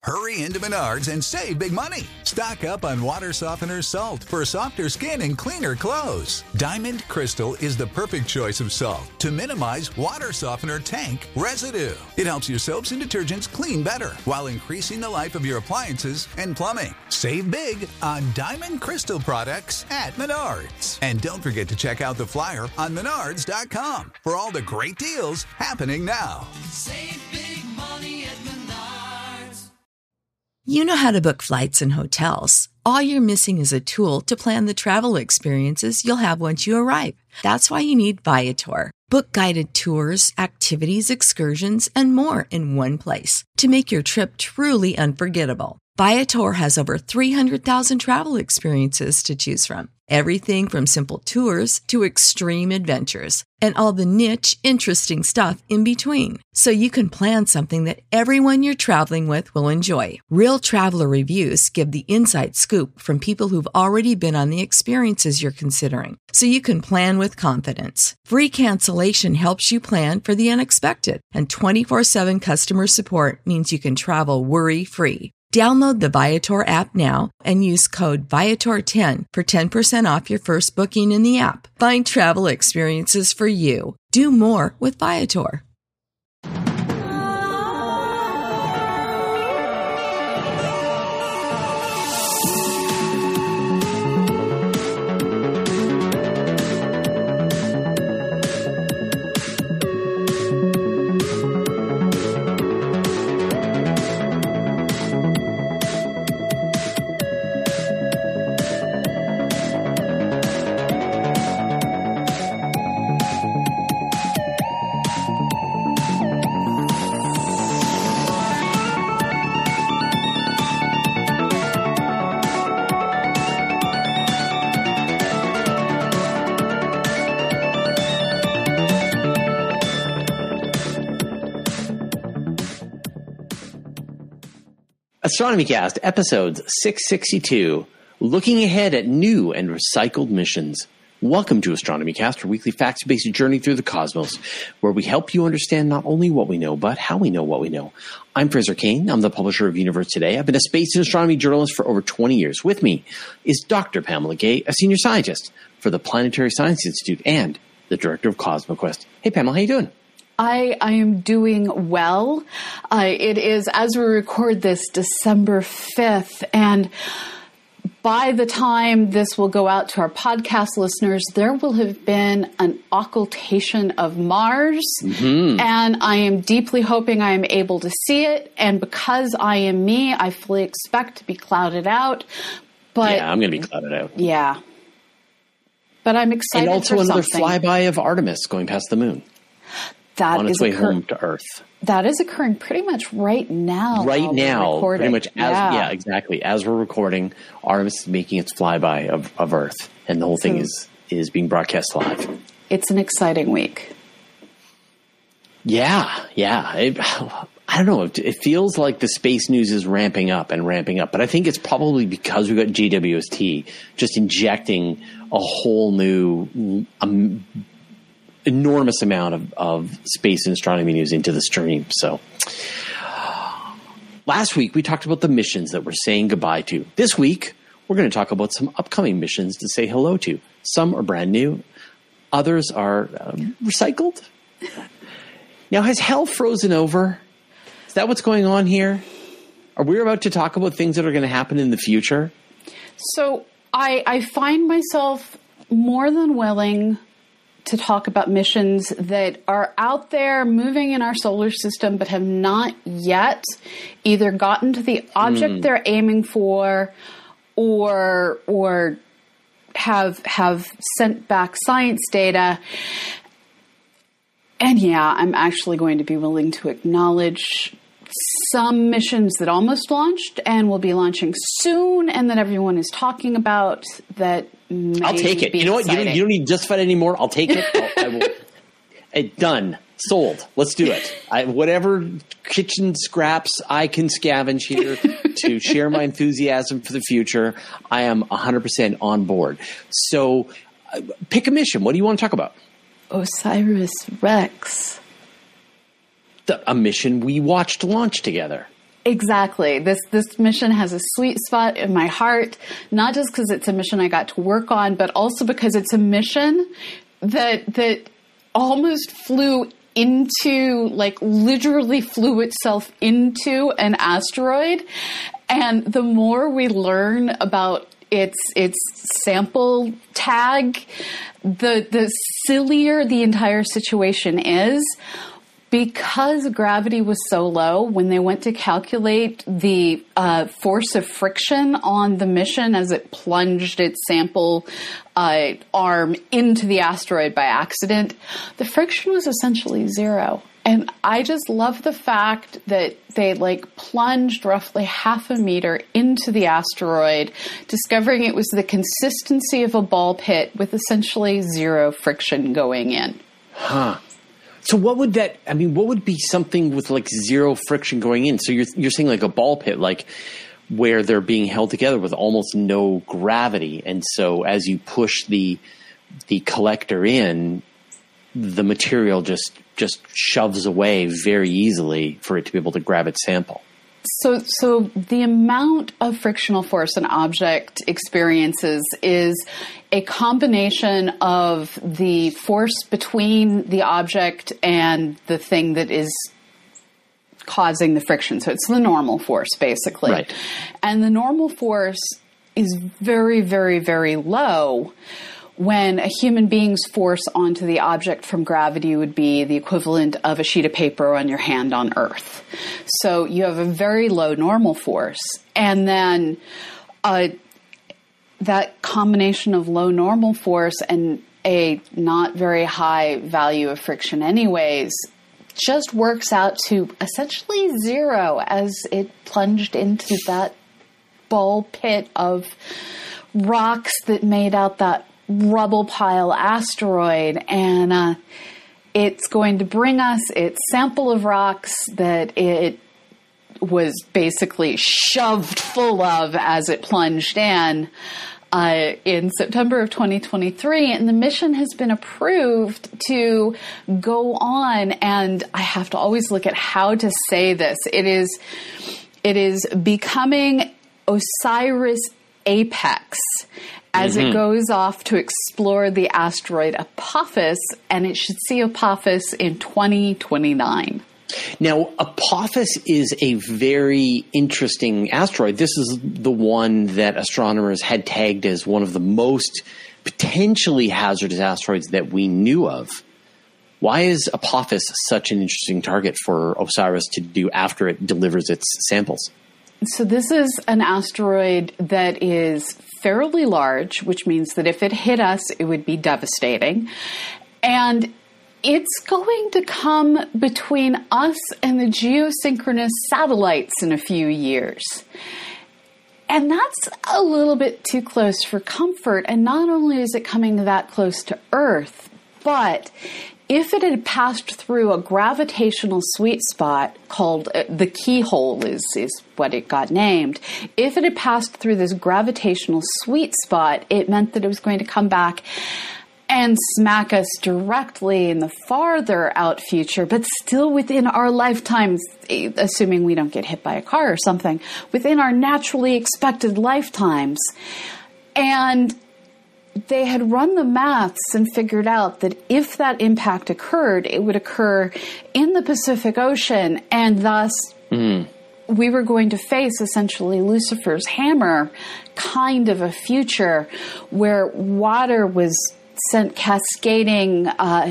Hurry into Menards and save big money. Stock up on water softener salt for softer skin and cleaner clothes. Diamond Crystal is the perfect choice of salt to minimize water softener tank residue. It helps your soaps and detergents clean better while increasing the life of your appliances and plumbing. Save big on Diamond Crystal products at Menards. And don't forget to check out the flyer on Menards.com for all the great deals happening now. Save big money at Menards. You know how to book flights and hotels. All you're missing is a tool to plan the travel experiences you'll have once you arrive. That's why you need Viator. Book guided tours, activities, excursions, and more in one place to make your trip truly unforgettable. Viator has over 300,000 travel experiences to choose from. Everything from simple tours to extreme adventures and all the niche, interesting stuff in between. So you can plan something that everyone you're traveling with will enjoy. Real traveler reviews give the inside scoop from people who've already been on the experiences you're considering. So you can plan with confidence. Free cancellation helps you plan for the unexpected. And 24/7 customer support means you can travel worry-free. Download the Viator app now and use code Viator10 for 10% off your first booking in the app. Find travel experiences for you. Do more with Viator. Astronomy Cast, episodes 662, looking ahead at new and recycled missions. Welcome to Astronomy Cast, our weekly facts-based journey through the cosmos, where we help you understand not only what we know, but how we know what we know. I'm Fraser Kane. I'm the publisher of Universe Today. I've been a space and astronomy journalist for over 20 years. With me is Dr. Pamela Gay, a senior scientist for the Planetary Science Institute and the director of CosmoQuest. Hey, Pamela, how you doing? I am doing well. It is, as we record this, December 5th, and by the time this will go out to our podcast listeners, there will have been an occultation of Mars, and I am deeply hoping I am able to see it, and because I am me, I fully expect to be clouded out. But yeah, I'm going to be clouded out. Yeah. But I'm excited for something. And also another flyby of Artemis going past the moon. That on its way home to Earth. That is occurring pretty much right now. Right now, pretty much exactly. As we're recording, Artemis is making its flyby of Earth, and the whole thing is being broadcast live. It's an exciting week. Yeah. I don't know. It feels like the space news is ramping up, but I think it's probably because we got JWST just injecting a whole new enormous amount of space and astronomy news into the stream. So last week we talked about the missions that we're saying goodbye to. This week we're going to talk about some upcoming missions to say hello to. Some are brand new. Others are recycled. Now, has hell frozen over? Is that what's going on here? Are we about to talk about things that are going to happen in the future? So I find myself more than willing to talk about missions that are out there moving in our solar system but have not yet either gotten to the object they're aiming for or have sent back science data. And yeah, I'm actually going to be willing to acknowledge some missions that almost launched and will be launching soon and that everyone is talking about that I'll take it. You know what? You don't need to justify it anymore. I'll take it. I will. Done. Sold. Let's do it. Whatever kitchen scraps I can scavenge here to share my enthusiasm for the future, I am 100% on board. So pick a mission. What do you want to talk about? OSIRIS-REx. A mission we watched launch together. Exactly. This mission has a sweet spot in my heart, not just because it's a mission I got to work on, but also because it's a mission that almost flew into, like literally flew itself into an asteroid. And the more we learn about its sample tag, the sillier the entire situation is. Because gravity was so low, when they went to calculate the force of friction on the mission as it plunged its sample arm into the asteroid by accident, the friction was essentially zero. And I just love the fact that they plunged roughly half a meter into the asteroid, discovering it was the consistency of a ball pit with essentially zero friction going in. Huh. So what would be something with zero friction going in? So you're saying like a ball pit, like where they're being held together with almost no gravity. And so as you push the collector in, the material just shoves away very easily for it to be able to grab its sample. So the amount of frictional force an object experiences is a combination of the force between the object and the thing that is causing the friction. So it's the normal force, basically. Right. And the normal force is very, very, very low when a human being's force onto the object from gravity would be the equivalent of a sheet of paper on your hand on Earth. So you have a very low normal force. And then that combination of low normal force and a not very high value of friction anyways just works out to essentially zero as it plunged into that ball pit of rocks that made out that rubble pile asteroid, and it's going to bring us its sample of rocks that it was basically shoved full of as it plunged in September of 2023, and the mission has been approved to go on, and I have to always look at how to say this. It is becoming Osiris Apex as it goes off to explore the asteroid Apophis, and it should see Apophis in 2029. Now, Apophis is a very interesting asteroid. This is the one that astronomers had tagged as one of the most potentially hazardous asteroids that we knew of. Why is Apophis such an interesting target for OSIRIS to do after it delivers its samples? So this is an asteroid that is fairly large, which means that if it hit us, it would be devastating. And it's going to come between us and the geosynchronous satellites in a few years. And that's a little bit too close for comfort. And not only is it coming that close to Earth, but if it had passed through a gravitational sweet spot called the keyhole is what it got named. If it had passed through this gravitational sweet spot, it meant that it was going to come back and smack us directly in the farther out future, but still within our lifetimes, assuming we don't get hit by a car or something, within our naturally expected lifetimes. And they had run the maths and figured out that if that impact occurred, it would occur in the Pacific Ocean, and thus we were going to face essentially Lucifer's hammer kind of a future where water was sent cascading,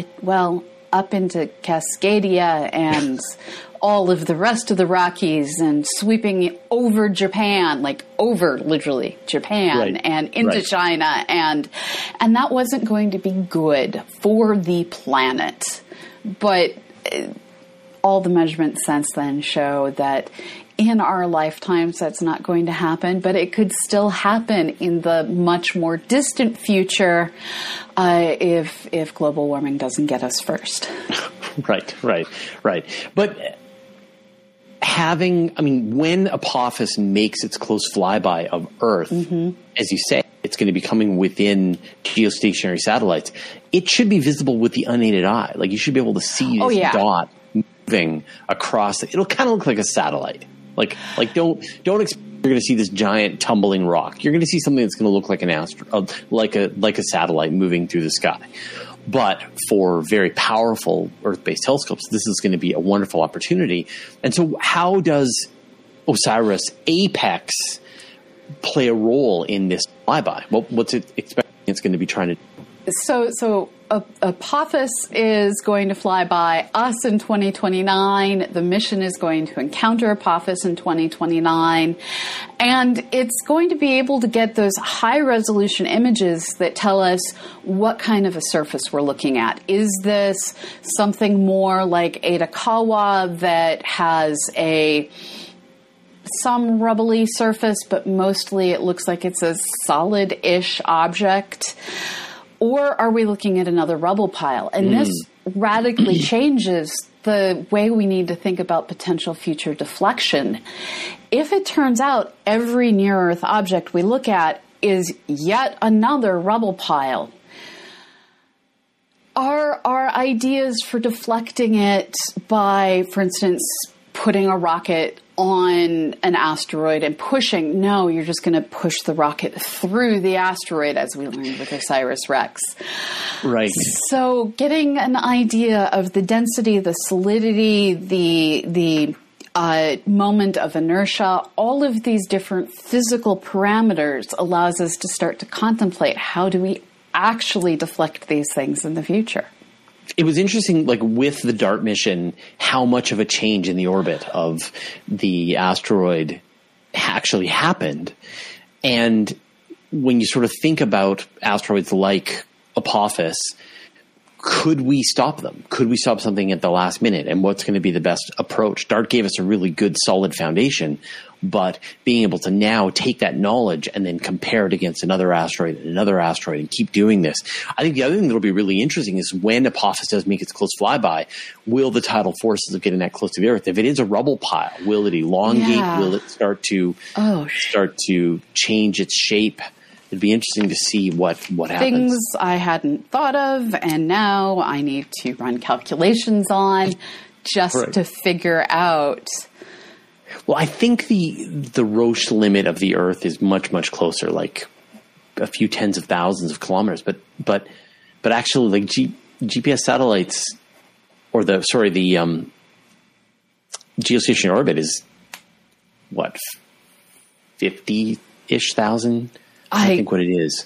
up into Cascadia and all of the rest of the Rockies and sweeping over Japan, literally Japan, right, and into China. And that wasn't going to be good for the planet. But all the measurements since then show that in our lifetimes, that's not going to happen, but it could still happen in the much more distant future if global warming doesn't get us first. Right. But when Apophis makes its close flyby of Earth, as you say, it's going to be coming within geostationary satellites. It should be visible with the unaided eye. You should be able to see this dot moving across. It'll kind of look like a satellite. Like don't expect you're going to see this giant tumbling rock. You're going to see something that's going to look like an like a satellite moving through the sky. But for very powerful Earth-based telescopes, this is going to be a wonderful opportunity. And so how does OSIRIS-APEX play a role in this flyby? What's it expecting it's going to be trying to do? So Apophis is going to fly by us in 2029. The mission is going to encounter Apophis in 2029. And it's going to be able to get those high-resolution images that tell us what kind of a surface we're looking at. Is this something more like Eta Kawa that has some rubbly surface, but mostly it looks like it's a solid-ish object? Or are we looking at another rubble pile? And this radically changes the way we need to think about potential future deflection. If it turns out every near-Earth object we look at is yet another rubble pile, are our ideas for deflecting it by, for instance, putting a rocket on an asteroid and pushing? No, you're just going to push the rocket through the asteroid, as we learned with OSIRIS-REx. Right. So getting an idea of the density, the solidity, the moment of inertia, all of these different physical parameters allows us to start to contemplate how do we actually deflect these things in the future. It was interesting, like with the DART mission, how much of a change in the orbit of the asteroid actually happened. And when you sort of think about asteroids like Apophis, could we stop them? Could we stop something at the last minute? And what's going to be the best approach? DART gave us a really good, solid foundation, but being able to now take that knowledge and then compare it against another asteroid and keep doing this. I think the other thing that'll be really interesting is when Apophis does make its close flyby, will the tidal forces of getting that close to the Earth, if it is a rubble pile, will it elongate? Yeah. Will it start to change its shape? It'd be interesting to see what happens. Things I hadn't thought of, and now I need to run calculations on just to figure out. Well, I think the Roche limit of the Earth is much, much closer, like a few tens of thousands of kilometers. But actually, like GPS satellites, or the geostationary orbit is what, 50-ish thousand. I think what it is,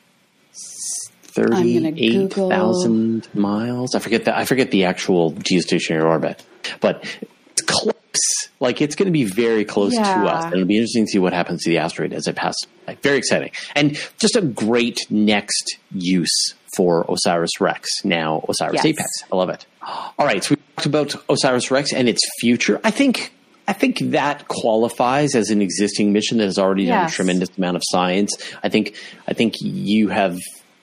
38,000 miles. I forget the actual geostationary orbit, but it's close. Like it's going to be very close to us, and it'll be interesting to see what happens to the asteroid as it passes by. Very exciting, and just a great next use for OSIRIS-REx. Now OSIRIS-APEX. I love it. All right, so we talked about OSIRIS-REx and its future. I think that qualifies as an existing mission that has already done a tremendous amount of science. I think you have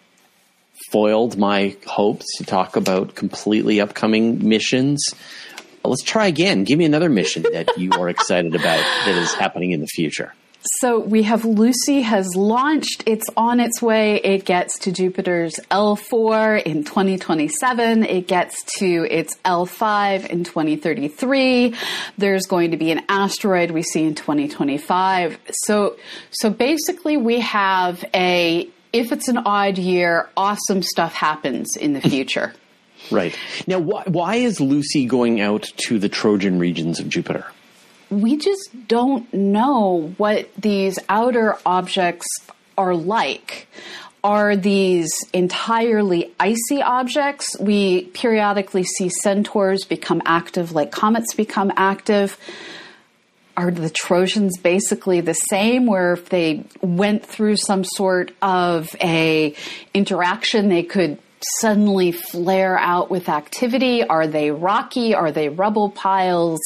foiled my hopes to talk about completely upcoming missions. Let's try again. Give me another mission that you are excited about that is happening in the future. So we have Lucy has launched. It's on its way. It gets to Jupiter's L4 in 2027. It gets to its L5 in 2033. There's going to be an asteroid we see in 2025. So basically we have if it's an odd year, awesome stuff happens in the future. Right. Now, why is Lucy going out to the Trojan regions of Jupiter? We just don't know what these outer objects are like. Are these entirely icy objects? We periodically see centaurs become active like comets become active. Are the Trojans basically the same, where if they went through some sort of a interaction, they could suddenly flare out with activity? Are they rocky? Are they rubble piles?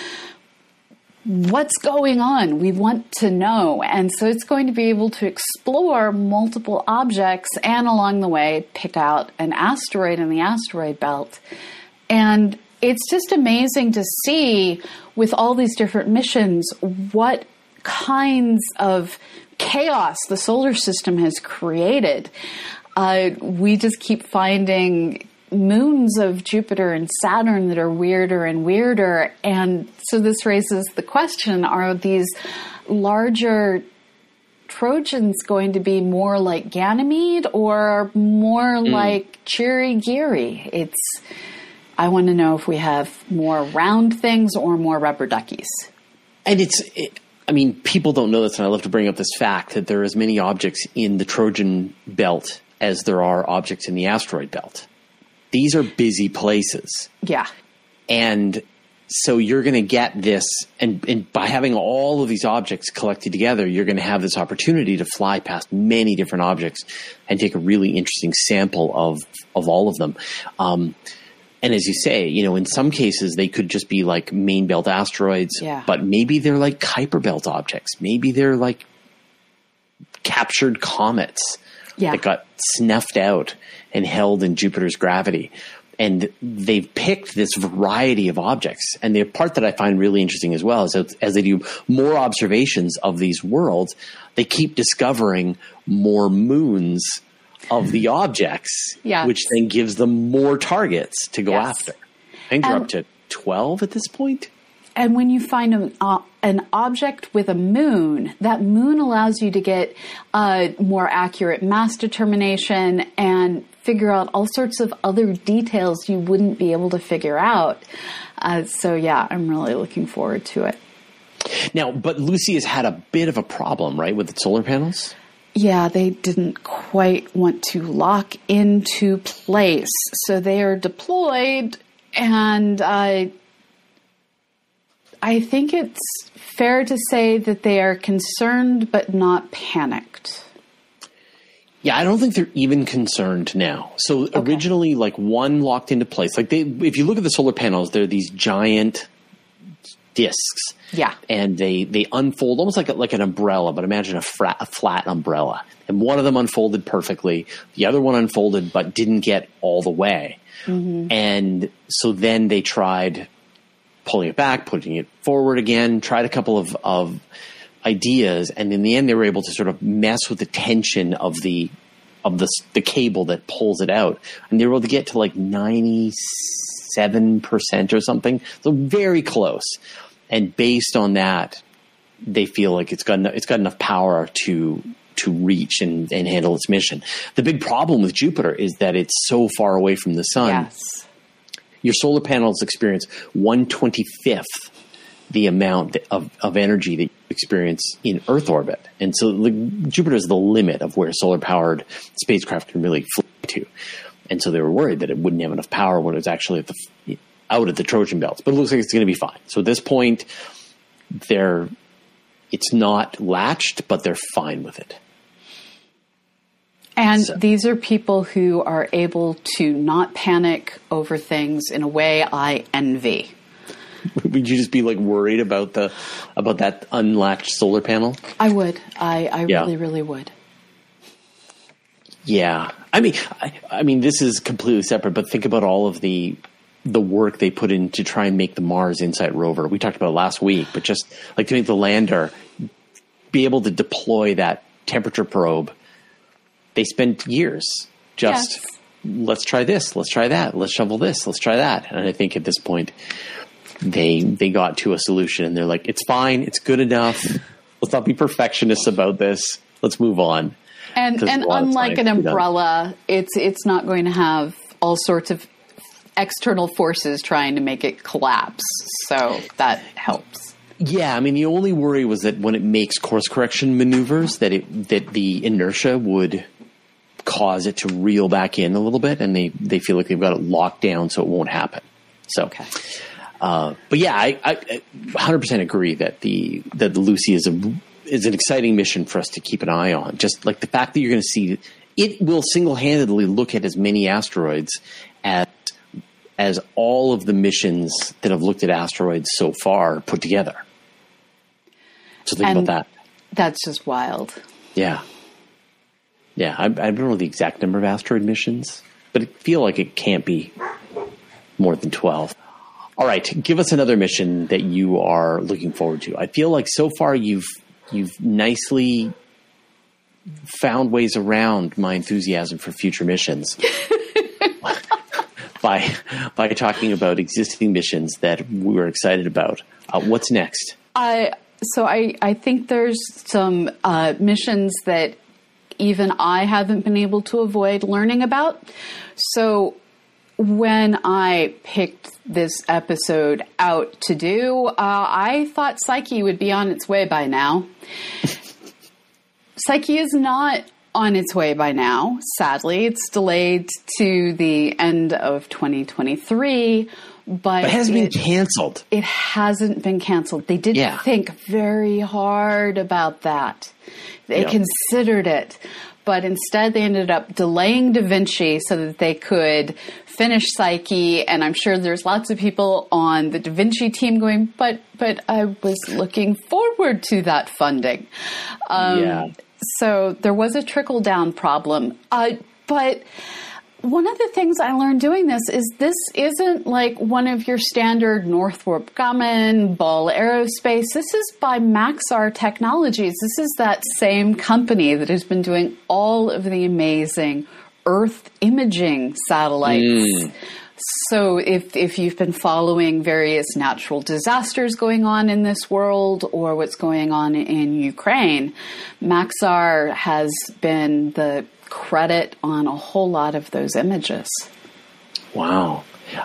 What's going on? We want to know. And so it's going to be able to explore multiple objects and along the way pick out an asteroid in the asteroid belt. And it's just amazing to see with all these different missions what kinds of chaos the solar system has created. We just keep finding moons of Jupiter and Saturn that are weirder and weirder. And so this raises the question, are these larger Trojans going to be more like Ganymede or more like Chirigiri? I want to know if we have more round things or more rubber duckies. And people don't know this, and I love to bring up this fact that there are as many objects in the Trojan belt as there are objects in the asteroid belt. These are busy places. Yeah. And so you're going to get this, and by having all of these objects collected together, you're going to have this opportunity to fly past many different objects and take a really interesting sample of all of them. And as you say, in some cases, they could just be like main belt asteroids, but maybe they're like Kuiper belt objects. Maybe they're like captured comets that got snuffed out and held in Jupiter's gravity. And they've picked this variety of objects. And the part that I find really interesting as well is that as they do more observations of these worlds, they keep discovering more moons of the objects, which then gives them more targets to go after. I think they're up to 12 at this point. And when you find an object with a moon, that moon allows you to get more accurate mass determination and figure out all sorts of other details you wouldn't be able to figure out. I'm really looking forward to it. Now, but Lucy has had a bit of a problem, right, with its solar panels? Yeah, they didn't quite want to lock into place. So they are deployed, and I think it's fair to say that they are concerned but not panicked. Yeah, I don't think they're even concerned now. So originally, one locked into place. If you look at the solar panels, they're these giant discs. Yeah. And they unfold almost like an umbrella, but imagine a flat umbrella. And one of them unfolded perfectly. The other one unfolded but didn't get all the way. Mm-hmm. And so then they tried pulling it back, putting it forward again, tried a couple of ideas, and in the end they were able to sort of mess with the tension of the cable that pulls it out, and they were able to get to 97% or something, so very close. And based on that, they feel like it's got enough power to reach and handle its mission. The big problem with Jupiter is that it's so far away from the sun. Yes. Your solar panels experience 1/25th the amount of energy that you experience in Earth orbit. And so Jupiter is the limit of where solar-powered spacecraft can really fly to. And so they were worried that it wouldn't have enough power when it was actually out at the Trojan belts. But it looks like it's going to be fine. So at this point, it's not latched, but they're fine with it. And these are people who are able to not panic over things in a way I envy. Would you just be worried about that unlatched solar panel? I would. I really, really would. Yeah. I mean, this is completely separate, but think about all of the work they put in to try and make the Mars InSight rover. We talked about it last week, but just to make the lander be able to deploy that temperature probe, they spent years let's try this, let's try that, let's shovel this, let's try that. And I think at this point, they got to a solution, and they're like, it's fine, it's good enough. Let's not be perfectionists about this. Let's move on. And unlike an umbrella, it's not going to have all sorts of external forces trying to make it collapse. So that helps. Yeah, I mean, the only worry was that when it makes course correction maneuvers, that the inertia would cause it to reel back in a little bit, and they feel like they've got it locked down so it won't happen. So, okay. But yeah, I 100% agree that the Lucy is an exciting mission for us to keep an eye on. Just the fact that you're going to see it will single-handedly look at as many asteroids as all of the missions that have looked at asteroids so far put together. So think about that. That's just wild. Yeah. Yeah, I don't know the exact number of asteroid missions, but I feel like it can't be more than 12. All right, give us another mission that you are looking forward to. I feel like so far you've nicely found ways around my enthusiasm for future missions. by talking about existing missions that we were excited about. What's next? So I think there's some missions that even I haven't been able to avoid learning about. So when I picked this episode out to do, I thought Psyche would be on its way by now. Psyche is not on its way by now, sadly. It's delayed to the end of 2023. But it hasn't been canceled. It hasn't been canceled. They did think very hard about that. They considered it. But instead, they ended up delaying Da Vinci so that they could finish Psyche. And I'm sure there's lots of people on the Da Vinci team going, but I was looking forward to that funding. So there was a trickle-down problem. But one of the things I learned doing this isn't like one of your standard Northrop Grumman, Ball Aerospace. This is by Maxar Technologies. This is that same company that has been doing all of the amazing Earth imaging satellites. So if you've been following various natural disasters going on in this world or what's going on in Ukraine, Maxar has been the credit on a whole lot of those images. Wow.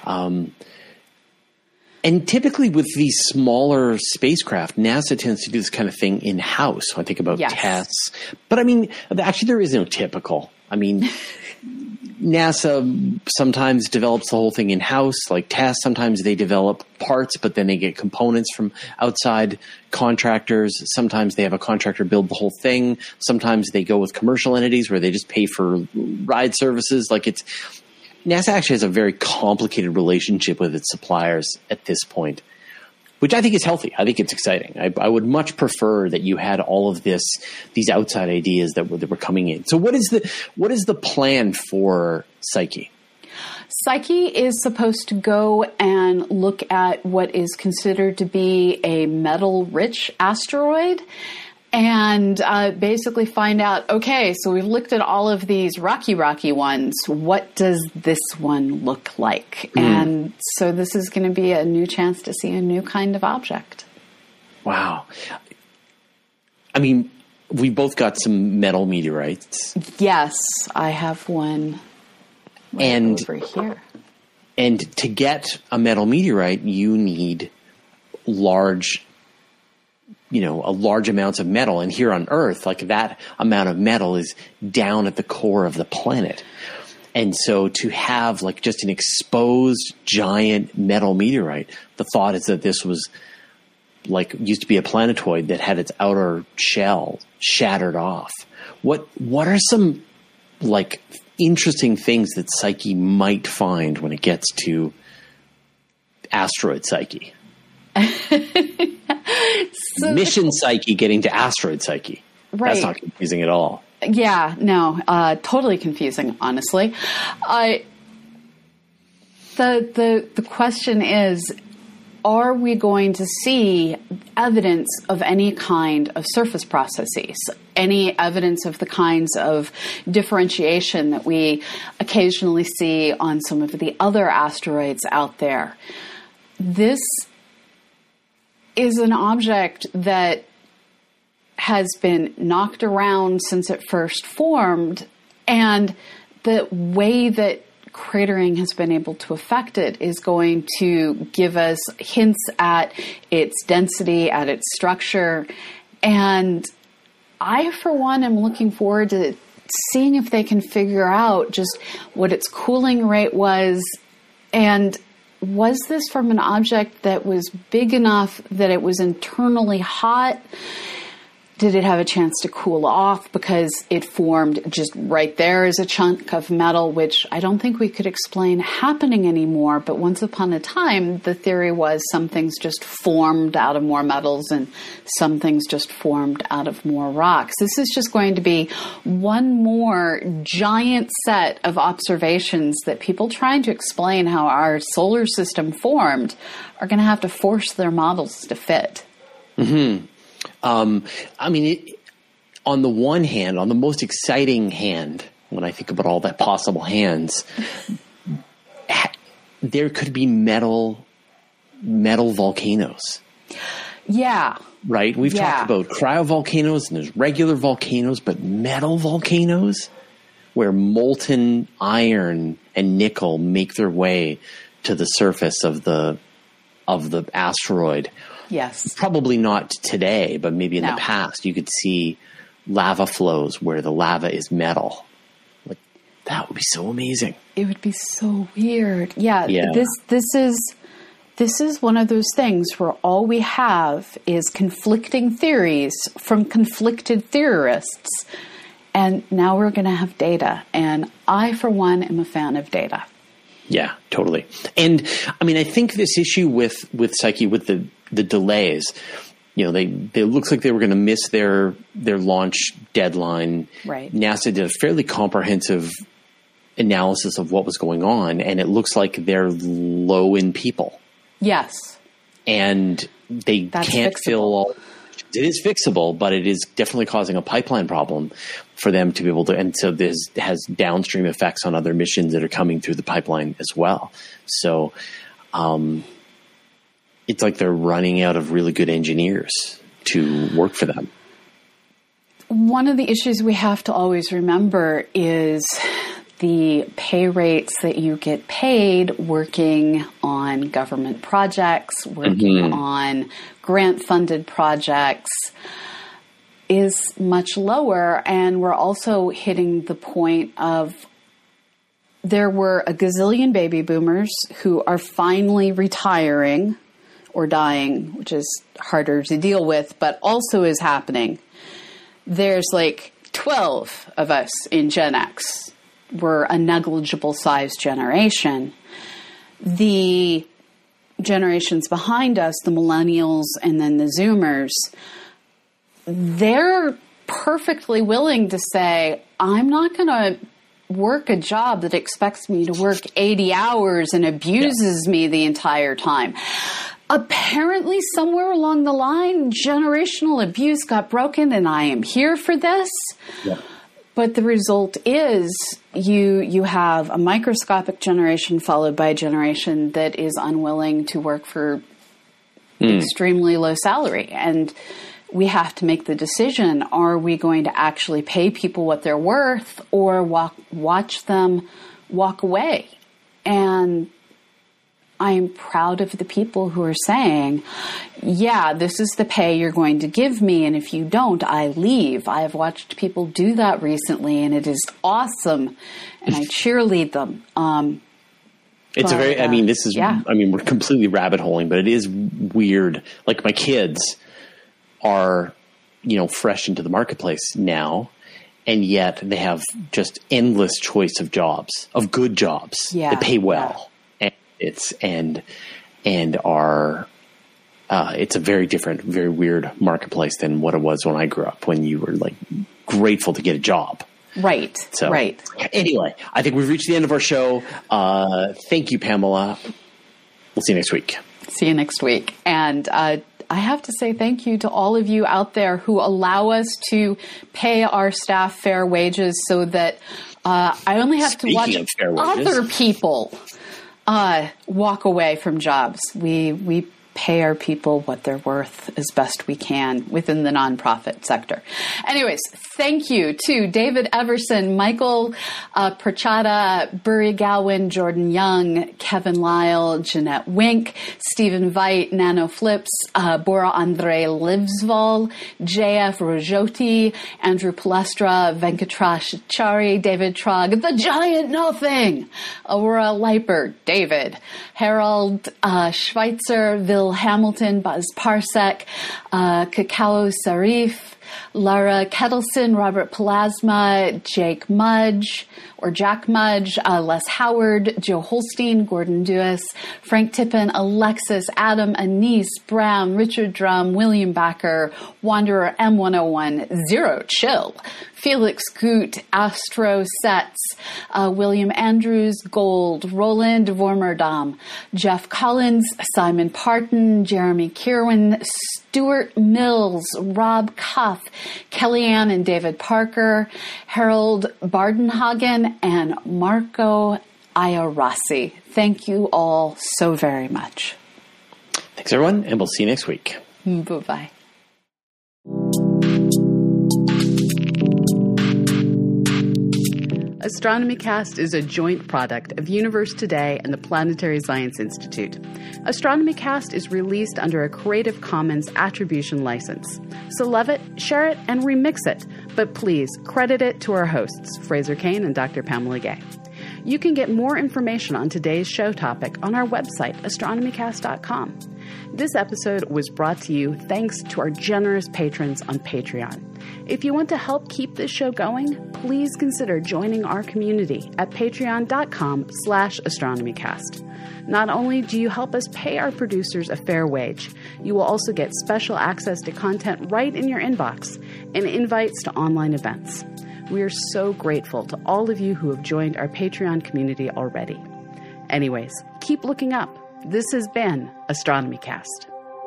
And typically with these smaller spacecraft, NASA tends to do this kind of thing in-house. I think about tests. But I mean, actually there is no typical. I mean, NASA sometimes develops the whole thing in-house, like tests. Sometimes they develop parts, but then they get components from outside contractors. Sometimes they have a contractor build the whole thing. Sometimes they go with commercial entities where they just pay for ride services. NASA actually has a very complicated relationship with its suppliers at this point, which I think is healthy. I think it's exciting. I would much prefer that you had all of these outside ideas that were coming in. So what is the plan for Psyche? Psyche is supposed to go and look at what is considered to be a metal-rich asteroid and basically find out, okay, so we've looked at all of these rocky ones. What does this one look like? And so this is going to be a new chance to see a new kind of object. Wow. I mean, we both got some metal meteorites. Yes, I have one over here. And to get a metal meteorite, you need large amounts of metal. And here on Earth, like that amount of metal is down at the core of the planet. And so to have like just an exposed giant metal meteorite, the thought is that this was like used to be a planetoid that had its outer shell shattered off. What are some like interesting things that Psyche might find when it gets to asteroid Psyche? Mission Psyche getting to asteroid Psyche. Right. That's not confusing at all. Yeah, no, totally confusing, honestly. The question is, are we going to see evidence of any kind of surface processes, any evidence of the kinds of differentiation that we occasionally see on some of the other asteroids out there? This is an object that has been knocked around since it first formed, and the way that cratering has been able to affect it is going to give us hints at its density, at its structure, and I, for one, am looking forward to seeing if they can figure out just what its cooling rate was, and was this from an object that was big enough that it was internally hot? Did it have a chance to cool off because it formed just right there as a chunk of metal, which I don't think we could explain happening anymore. But once upon a time, the theory was some things just formed out of more metals and some things just formed out of more rocks. This is just going to be one more giant set of observations that people trying to explain how our solar system formed are going to have to force their models to fit. Mm-hmm. I mean, on the one hand, on the most exciting hand, when I think about all that possible hands, there could be metal volcanoes. Yeah. Right? We've talked about cryovolcanoes and there's regular volcanoes, but metal volcanoes where molten iron and nickel make their way to the surface of the asteroid. Yes. Probably not today, but maybe in the past you could see lava flows where the lava is metal. Like, that would be so amazing. It would be so weird. Yeah. This is one of those things where all we have is conflicting theories from conflicted theorists. And now we're going to have data. And I, for one, am a fan of data. Yeah, totally. And I mean, I think this issue with Psyche, with the delays, you know, they looks like they were going to miss their launch deadline. Right. NASA did a fairly comprehensive analysis of what was going on, and it looks like they're low in people. Yes. And that's can't fixable. fill all. It is fixable, but it is definitely causing a pipeline problem for them to be able to. And so this has downstream effects on other missions that are coming through the pipeline as well. So it's like they're running out of really good engineers to work for them. One of the issues we have to always remember is the pay rates that you get paid working on government projects, working on grant-funded projects is much lower. And we're also hitting the point of there were a gazillion baby boomers who are finally retiring or dying, which is harder to deal with, but also is happening. There's like 12 of us in Gen X. We're a negligible size generation. The generations behind us, the millennials and then the Zoomers, they're perfectly willing to say, I'm not going to work a job that expects me to work 80 hours and abuses me the entire time. Apparently, somewhere along the line, generational abuse got broken, and I am here for this. Yeah. But the result is you have a microscopic generation followed by a generation that is unwilling to work for extremely low salary. And we have to make the decision, are we going to actually pay people what they're worth or watch them walk away? And I am proud of the people who are saying, yeah, this is the pay you're going to give me, and if you don't, I leave. I have watched people do that recently, and it is awesome, and I we're completely rabbit holing, but it is weird. Like, my kids are, fresh into the marketplace now, and yet they have just endless choice of jobs, of good jobs that pay well. It's a very different, very weird marketplace than what it was when I grew up, when you were like grateful to get a job. Right. So, right. Anyway, I think we've reached the end of our show. Thank you, Pamela. We'll see you next week. See you next week. And I have to say thank you to all of you out there who allow us to pay our staff fair wages so that I only have to watch other people walk away from jobs. We pay our people what they're worth as best we can within the nonprofit sector. Anyways, thank you to David Everson, Michael Perchata, Burry Gowan, Jordan Young, Kevin Lyle, Jeanette Wink, Stephen Veit, Nano Flips, Bora Andre Livsval, JF Rojoti, Andrew Palestra, Venkatrash Chari, David Trog, The Giant Nothing, Aurora Leiper, David, Harold Schweitzer, Vil Hamilton, Buzz Parsec, Cacao Sarif, Lara Kettleson, Robert Plasma, Jack Mudge, Les Howard, Joe Holstein, Gordon Dewis, Frank Tippin, Alexis, Adam, Anise, Brown, Richard Drum, William Backer, Wanderer M101, Zero Chill, Felix Goot, Astro Sets, William Andrews, Gold, Roland Vormerdam, Jeff Collins, Simon Parton, Jeremy Kirwan, Stuart Mills, Rob Cuff, Kellyanne and David Parker, Harold Bardenhagen, and Marco Aya Rossi. Thank you all so very much. Thanks, everyone, and we'll see you next week. Bye-bye. AstronomyCast is a joint product of Universe Today and the Planetary Science Institute. AstronomyCast is released under a Creative Commons Attribution license. So love it, share it, and remix it. But please, credit it to our hosts, Fraser Cain and Dr. Pamela Gay. You can get more information on today's show topic on our website, astronomycast.com. This episode was brought to you thanks to our generous patrons on Patreon. If you want to help keep this show going, please consider joining our community at patreon.com/astronomycast. Not only do you help us pay our producers a fair wage, you will also get special access to content right in your inbox and invites to online events. We are so grateful to all of you who have joined our Patreon community already. Anyways, keep looking up. This has been AstronomyCast.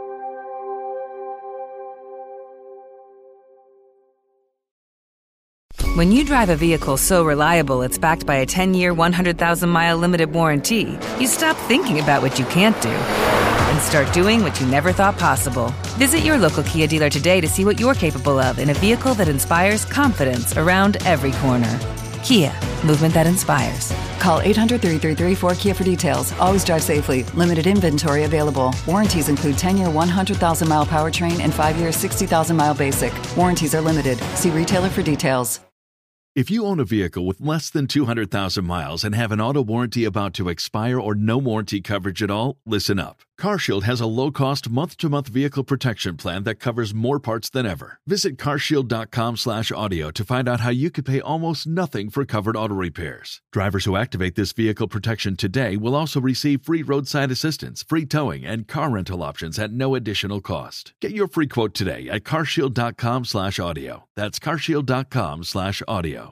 When you drive a vehicle so reliable it's backed by a 10-year, 100,000-mile limited warranty, you stop thinking about what you can't do and start doing what you never thought possible. Visit your local Kia dealer today to see what you're capable of in a vehicle that inspires confidence around every corner. Kia, movement that inspires. Call 800-333-4KIA for details. Always drive safely. Limited inventory available. Warranties include 10-year 100,000-mile powertrain and 5-year 60,000-mile basic. Warranties are limited. See retailer for details. If you own a vehicle with less than 200,000 miles and have an auto warranty about to expire or no warranty coverage at all, listen up. CarShield has a low-cost month-to-month vehicle protection plan that covers more parts than ever. Visit carshield.com/audio to find out how you could pay almost nothing for covered auto repairs. Drivers who activate this vehicle protection today will also receive free roadside assistance, free towing, and car rental options at no additional cost. Get your free quote today at carshield.com/audio. That's carshield.com/audio.